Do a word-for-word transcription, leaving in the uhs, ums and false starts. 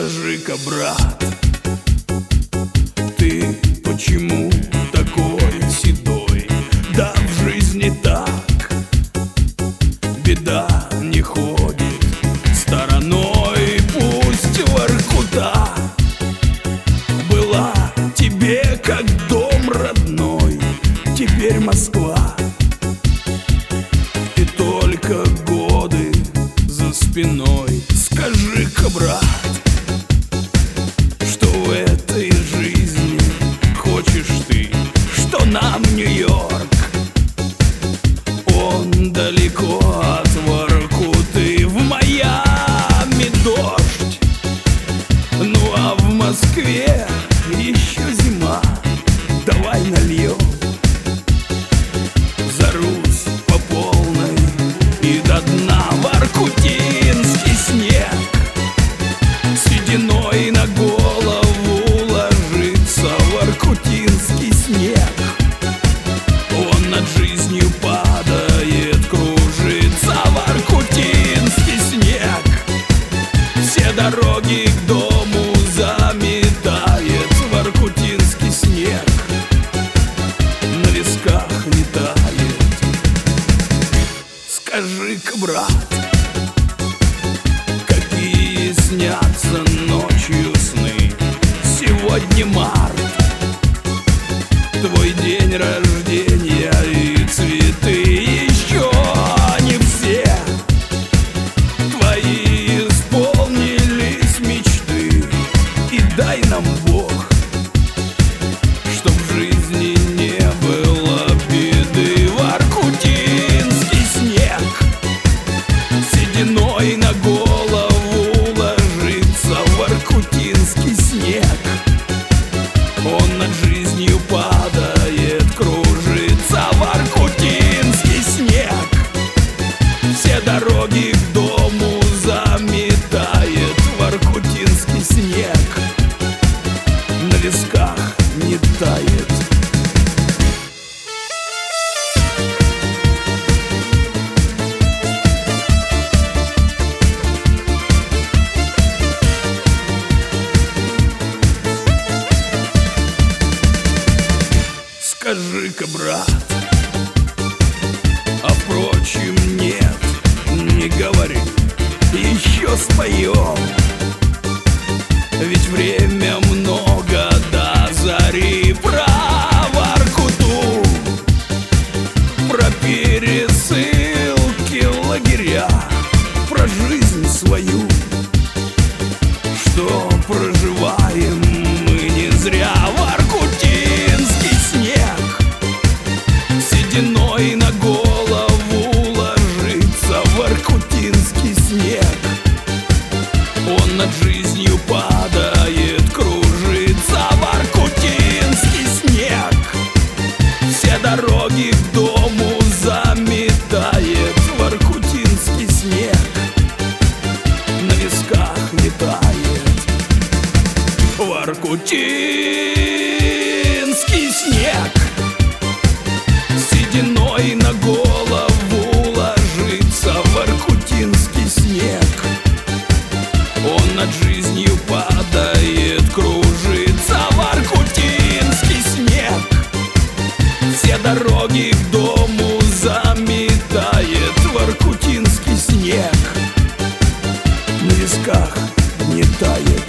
Скажи-ка, брат, ты почему такой седой? Да в жизни так, беда не ходит стороной. Пусть Воркута была тебе как дом родной, теперь Москва, и только годы за спиной. Скажи-ка, брат, что в этой жизни хочешь ты, что нам Нью-Йорк, он далеко от Воркуты. В Майами дождь, ну а в Москве еще зима. Давай нальем за Русь по полной и до дна. Воркутинский снег сединой на голову ложится. Воркутинский снег, он над жизнью падает, кружится. Воркутинский снег все дороги к дому заметает. Воркутинский снег на висках не тает. Скажи-ка, брат, какие снятся ночью сны? Сегодня март, твой день рождения, и цветы еще не все твои исполнились мечты. И дай нам Бог, чтоб в жизни не было беды. Воркутинский снег сединой на голову ложится. Воркутинский снег, он над жизнью падает, кружится. Воркутинский снег все дороги к дому заметает. Воркутинский снег на висках не тает. Скажи-ка, брат, а впрочем нет, не говори, еще споем. Ведь время много до зари. Про Воркуту, про пересылки, лагеря, про жизнь свою, что проживаем мы не зря. Воркутинский снег сединой на голову ложится. Воркутинский снег, он над жизнью падает, кружится. Воркутинский снег все дороги к дому заметает. Воркутинский снег на висках не тает. Воркутинский снег сединой на голову ложится. Воркутинский снег, он над жизнью падает, кружится. Воркутинский снег все дороги к дому заметает. Воркутинский снег на висках не тает.